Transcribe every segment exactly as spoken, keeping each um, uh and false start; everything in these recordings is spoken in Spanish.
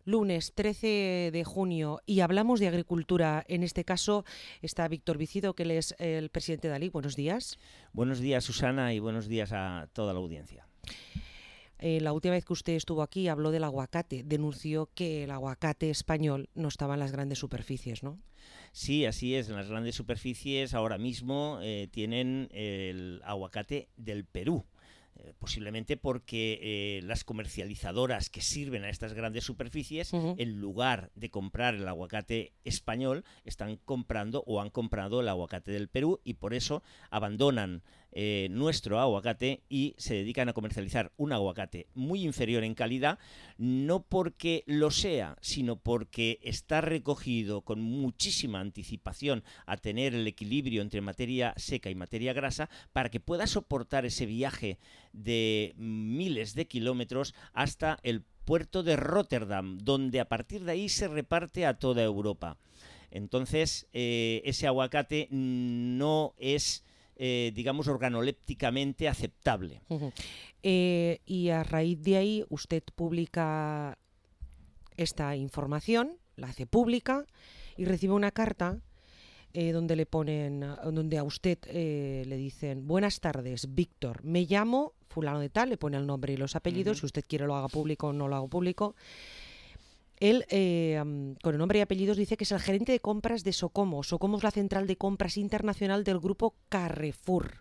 Lunes trece de junio y hablamos de agricultura. En este caso está Víctor Vicido, que él es el presidente de ALIC. Buenos días. Buenos días, Susana, y buenos días a toda la audiencia. Eh, la última vez que usted estuvo aquí habló del aguacate. Denunció que el aguacate español no estaba en las grandes superficies, ¿no? Sí, así es. En las grandes superficies ahora mismo eh, tienen el aguacate del Perú. Eh, posiblemente porque eh, las comercializadoras que sirven a estas grandes superficies, uh-huh. en lugar de comprar el aguacate español, están comprando o han comprado el aguacate del Perú, y por eso abandonan eh, nuestro aguacate y se dedican a comercializar un aguacate muy inferior en calidad, no porque lo sea, sino porque está recogido con muchísima anticipación a tener el equilibrio entre materia seca y materia grasa para que pueda soportar ese viaje de miles de kilómetros hasta el puerto de Rotterdam, donde a partir de ahí se reparte a toda Europa. Entonces, eh, ese aguacate no es, eh, digamos, organolépticamente aceptable. Uh-huh. Eh, y a raíz de ahí usted publica esta información, la hace pública y recibe una carta Eh, donde le ponen, donde a usted eh, le dicen: buenas tardes, Víctor, me llamo fulano de tal, le pone el nombre y los apellidos, uh-huh. si usted quiere lo haga público o no lo haga público. Él, eh, con el nombre y apellidos, dice que es el gerente de compras de Socomo. Socomo es la central de compras internacional del grupo Carrefour.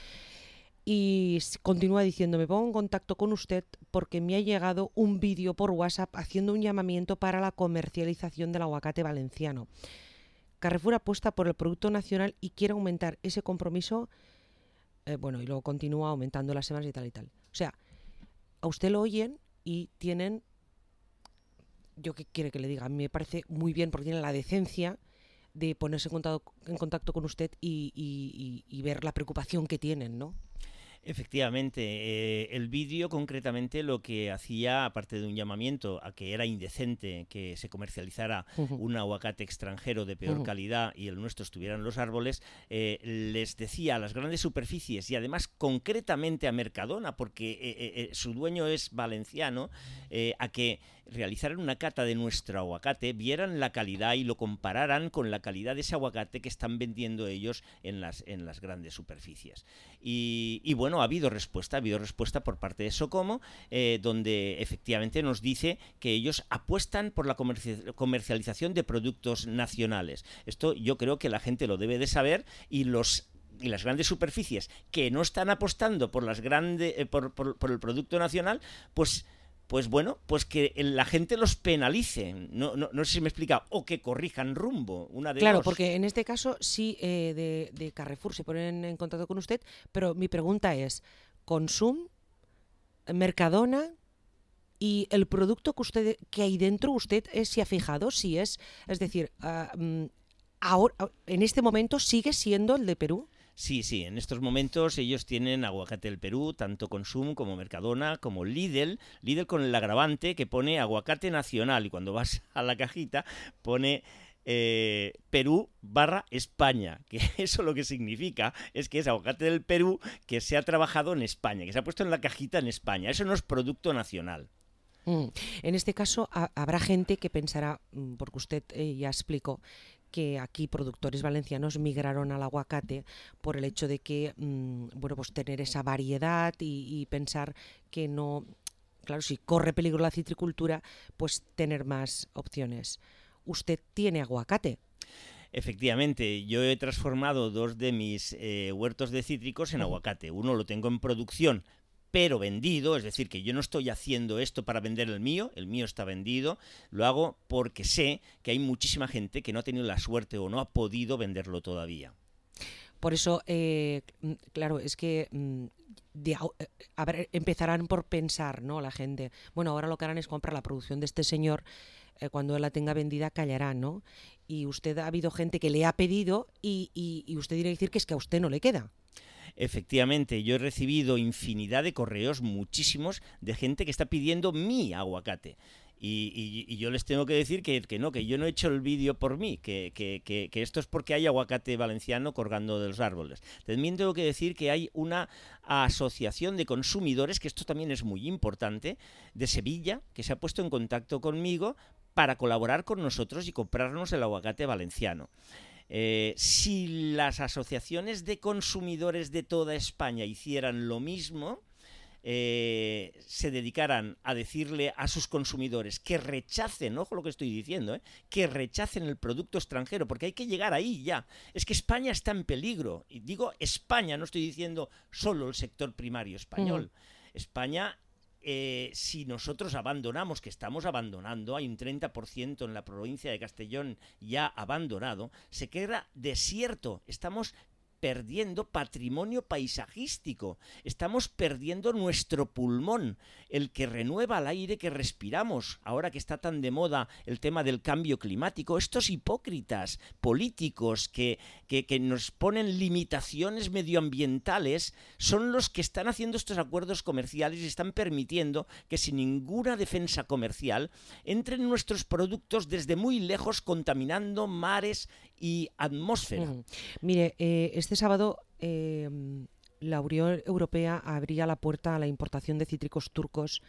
Y continúa diciendo: me pongo en contacto con usted porque me ha llegado un vídeo por WhatsApp haciendo un llamamiento para la comercialización del aguacate valenciano. Carrefour apuesta por el producto nacional y quiere aumentar ese compromiso, eh, bueno, y luego continúa aumentando las semanas y tal y tal. O sea, a usted lo oyen y tienen, yo qué quiere que le diga, me parece muy bien porque tienen la decencia de ponerse en contacto, en contacto con usted y, y, y, y ver la preocupación que tienen, ¿no? Efectivamente, eh, el vídeo concretamente lo que hacía, aparte de un llamamiento a que era indecente que se comercializara uh-huh. un aguacate extranjero de peor uh-huh. calidad y el nuestro estuviera en los árboles, eh, les decía a las grandes superficies y además concretamente a Mercadona, porque eh, eh, su dueño es valenciano, eh, a que realizaran una cata de nuestro aguacate, vieran la calidad y lo compararan con la calidad de ese aguacate que están vendiendo ellos en las, en las grandes superficies. Y, y bueno, ha habido respuesta, ha habido respuesta por parte de Socomo, eh, donde efectivamente nos dice que ellos apuestan por la comerci- comercialización de productos nacionales. Esto yo creo que la gente lo debe de saber, y los y las grandes superficies que no están apostando por las grandes eh, por, por, por el producto nacional, pues Pues bueno, pues que la gente los penalice, no, no, no sé si me explica, o que corrijan rumbo, una de Claro, dos. Porque en este caso sí eh, de, de Carrefour se ponen en contacto con usted, pero mi pregunta es: Consum, Mercadona y el producto que usted que hay dentro, ¿usted eh, se ha fijado si es, es decir, uh, ahora en este momento sigue siendo el de Perú? Sí, sí, en estos momentos ellos tienen aguacate del Perú, tanto Consum como Mercadona, como Lidl, Lidl con el agravante que pone aguacate nacional, y cuando vas a la cajita pone eh, Perú barra España, que eso lo que significa es que es aguacate del Perú que se ha trabajado en España, que se ha puesto en la cajita en España, eso no es producto nacional. Mm. En este caso a, habrá gente que pensará, porque usted eh, ya explicó, que aquí productores valencianos migraron al aguacate por el hecho de que, mmm, bueno, pues tener esa variedad y, y pensar que no, claro, si corre peligro la citricultura, pues tener más opciones. ¿Usted tiene aguacate? Efectivamente, yo he transformado dos de mis eh, huertos de cítricos en uh-huh. aguacate. Uno lo tengo en producción, pero vendido, es decir, que yo no estoy haciendo esto para vender el mío, el mío está vendido, lo hago porque sé que hay muchísima gente que no ha tenido la suerte o no ha podido venderlo todavía. Por eso, eh, claro, es que de, a ver, empezarán por pensar, ¿no? La gente, bueno, ahora lo que harán es comprar la producción de este señor, eh, cuando él la tenga vendida callará, ¿no? Y usted, ha habido gente que le ha pedido y, y, y usted dirá decir que es que a usted no le queda. Efectivamente, yo he recibido infinidad de correos, muchísimos, de gente que está pidiendo mi aguacate. Y, y, y yo les tengo que decir que, que no, que yo no he hecho el vídeo por mí, que, que, que, que esto es porque hay aguacate valenciano colgando de los árboles. También tengo que decir que hay una asociación de consumidores, que esto también es muy importante, de Sevilla, que se ha puesto en contacto conmigo para colaborar con nosotros y comprarnos el aguacate valenciano. Eh, si las asociaciones de consumidores de toda España hicieran lo mismo, Eh, se dedicaran a decirle a sus consumidores que rechacen, ojo lo que estoy diciendo, ¿eh? que rechacen el producto extranjero, porque hay que llegar ahí ya. Es que España está en peligro. Y digo España, no estoy diciendo solo el sector primario español. Mm. España, eh, si nosotros abandonamos, que estamos abandonando, hay un treinta por ciento en la provincia de Castellón ya abandonado, se queda desierto. Estamos perdiendo patrimonio paisajístico, estamos perdiendo nuestro pulmón, el que renueva el aire que respiramos, ahora que está tan de moda el tema del cambio climático. Estos hipócritas políticos que, que, que nos ponen limitaciones medioambientales son los que están haciendo estos acuerdos comerciales y están permitiendo que sin ninguna defensa comercial entren nuestros productos desde muy lejos, contaminando mares y atmósfera. Mm. Mire, eh, este sábado eh, la Unión Europea abría la puerta a la importación de cítricos turcos.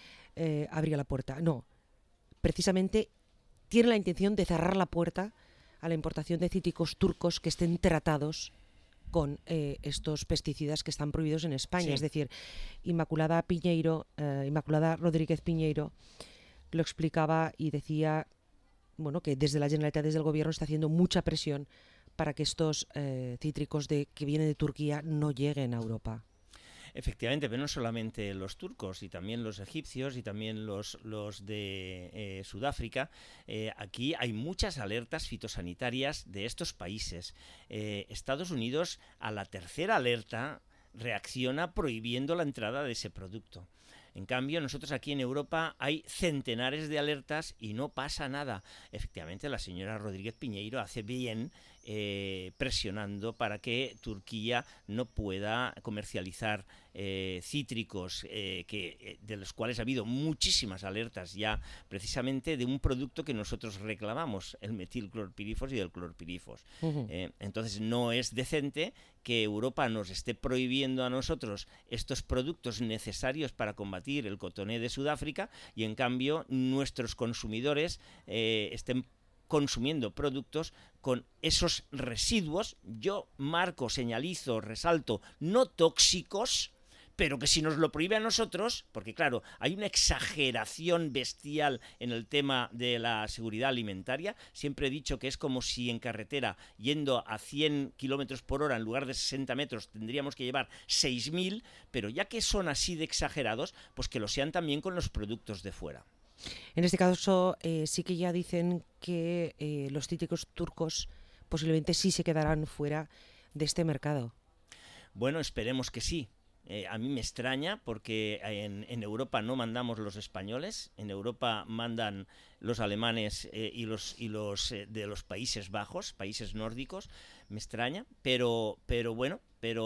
Eh, abría la puerta. No, precisamente tiene la intención de cerrar la puerta a la importación de cítricos turcos que estén tratados con eh, estos pesticidas que están prohibidos en España. Sí. Es decir, Inmaculada Piñeiro, eh, Inmaculada Rodríguez Piñeiro lo explicaba y decía, bueno, que desde la Generalitat, desde el gobierno, está haciendo mucha presión para que estos eh, cítricos de, que vienen de Turquía no lleguen a Europa. Efectivamente, pero no solamente los turcos, y también los egipcios y también los, los de eh, Sudáfrica. Eh, aquí hay muchas alertas fitosanitarias de estos países. Eh, Estados Unidos, a la tercera alerta, reacciona prohibiendo la entrada de ese producto. En cambio, nosotros aquí en Europa hay centenares de alertas y no pasa nada. Efectivamente, la señora Rodríguez Piñeiro hace bien eh, presionando para que Turquía no pueda comercializar eh, cítricos, eh, que, de los cuales ha habido muchísimas alertas ya, precisamente de un producto que nosotros reclamamos, el metilclorpirifos y del clorpirifos. Uh-huh. Eh, entonces, no es decente que Europa nos esté prohibiendo a nosotros estos productos necesarios para combatir el cotoné de Sudáfrica y en cambio nuestros consumidores eh, estén consumiendo productos con esos residuos, yo marco, señalizo, resalto, no tóxicos, pero que si nos lo prohíbe a nosotros, porque claro, hay una exageración bestial en el tema de la seguridad alimentaria. Siempre he dicho que es como si en carretera, yendo a cien kilómetros por hora en lugar de sesenta metros, tendríamos que llevar seis mil, pero ya que son así de exagerados, pues que lo sean también con los productos de fuera. En este caso eh, sí que ya dicen que eh, los cítricos turcos posiblemente sí se quedarán fuera de este mercado. Bueno, esperemos que sí. Eh, a mí me extraña porque en, en Europa no mandamos los españoles, en Europa mandan los alemanes eh, y los, y los eh, de los Países Bajos, países nórdicos. Me extraña, pero, pero bueno,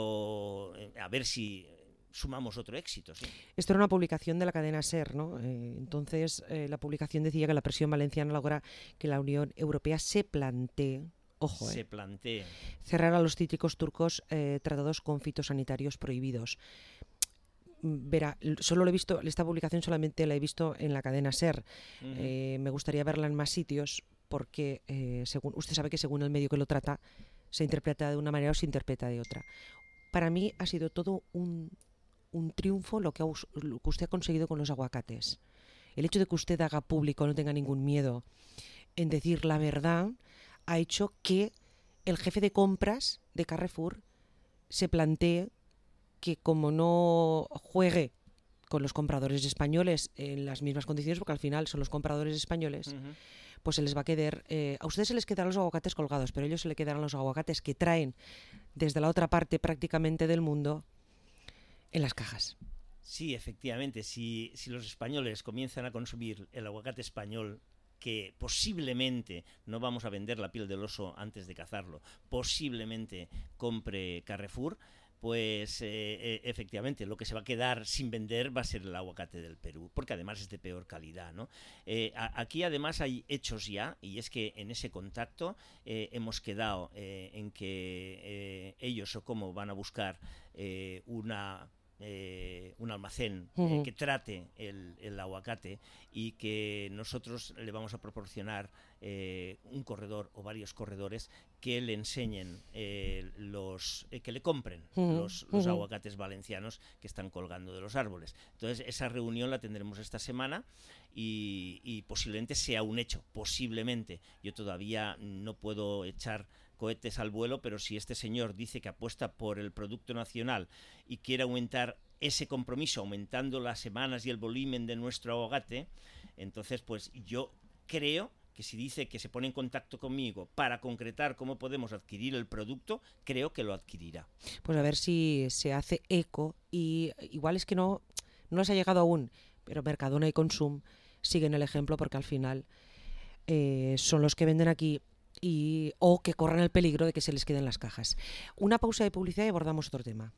pero eh, a ver si sumamos otro éxito. ¿Sí? Esto era una publicación de la cadena SER, ¿no? Eh, entonces eh, la publicación decía que la presión valenciana logra que la Unión Europea se plantee Ojo, se eh. plantea cerrar a los cítricos turcos eh, tratados con fitosanitarios prohibidos. Verá, solo lo he visto, esta publicación solamente la he visto en la cadena SER. Uh-huh. Eh, me gustaría verla en más sitios porque eh, según usted sabe que según el medio que lo trata se interpreta de una manera o se interpreta de otra. Para mí ha sido todo un, un triunfo lo que, ha, lo que usted ha conseguido con los aguacates. El hecho de que usted haga público, no tenga ningún miedo en decir la verdad, ha hecho que el jefe de compras de Carrefour se plantee que como no juegue con los compradores españoles en las mismas condiciones, porque al final son los compradores españoles, uh-huh. pues se les va a quedar, eh, a ustedes se les quedarán los aguacates colgados, pero a ellos se les quedarán los aguacates que traen desde la otra parte prácticamente del mundo en las cajas. Sí, efectivamente, si, si los españoles comienzan a consumir el aguacate español, que posiblemente no vamos a vender la piel del oso antes de cazarlo, posiblemente compre Carrefour, pues eh, eh, efectivamente lo que se va a quedar sin vender va a ser el aguacate del Perú, porque además es de peor calidad, ¿no? Eh, a, aquí además hay hechos ya, y es que en ese contacto eh, hemos quedado eh, en que eh, ellos o cómo van a buscar eh, una... Eh, un almacén eh, uh-huh. que trate el, el aguacate y que nosotros le vamos a proporcionar eh, un corredor o varios corredores que le enseñen eh, los eh, que le compren uh-huh. los, los uh-huh. aguacates valencianos que están colgando de los árboles. Entonces esa reunión la tendremos esta semana y, y posiblemente sea un hecho, posiblemente. Yo todavía no puedo echar cohetes al vuelo, pero si este señor dice que apuesta por el producto nacional y quiere aumentar ese compromiso, aumentando las semanas y el volumen de nuestro aguacate, entonces pues yo creo que si dice que se pone en contacto conmigo para concretar cómo podemos adquirir el producto, creo que lo adquirirá. Pues a ver si se hace eco, y igual es que no, no nos ha llegado aún, pero Mercadona y Consum siguen el ejemplo, porque al final eh, son los que venden aquí y o que corran el peligro de que se les queden las cajas. Una pausa de publicidad y abordamos otro tema.